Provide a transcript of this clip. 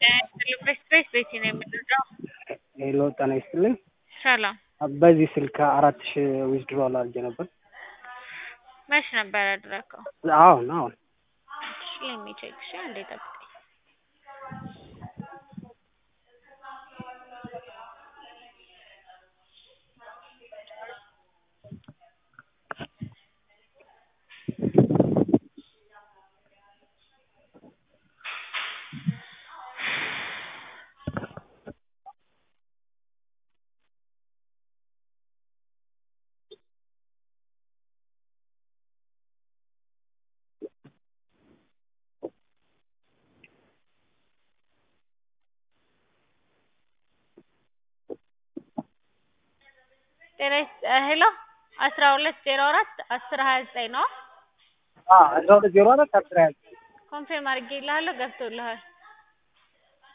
በስፔስ ቤት ነው የምንረዳው። ሄሎ ጤና ይስጥልኝ። ሰላም በዚህ ስልክ 4000 ዊዝድሮዋል አድርጌ ነበር። መች ነበር ያደረከው? አሁን እሺ ለሚ ቼክ እሺ፣ አንዴ ጠብቀኝ። ሄሎ 1204 1029 ነው። 1204 1029 ኮንፊርም አድርጌልሃለሁ፣ ገብቶልሃል።